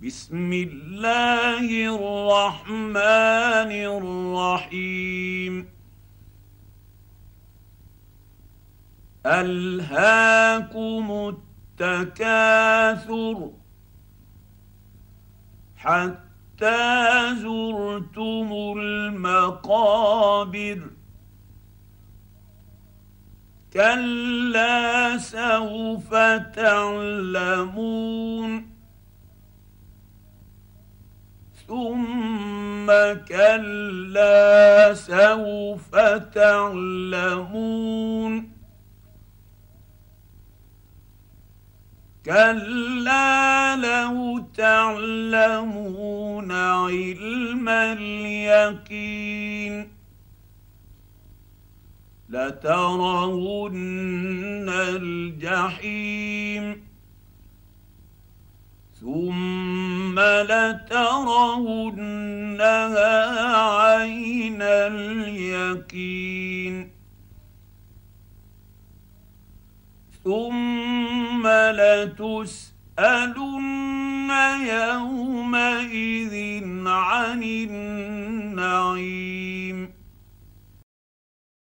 بسم الله الرحمن الرحيم. ألهاكم التكاثر حتى زرتم المقابر كلا سوف تعلمون ثم كلا سوف تعلمون كلا لو تعلمون علم اليقين لترون الجحيم ثم لترونها عين اليقين ثم لتسألن يومئذ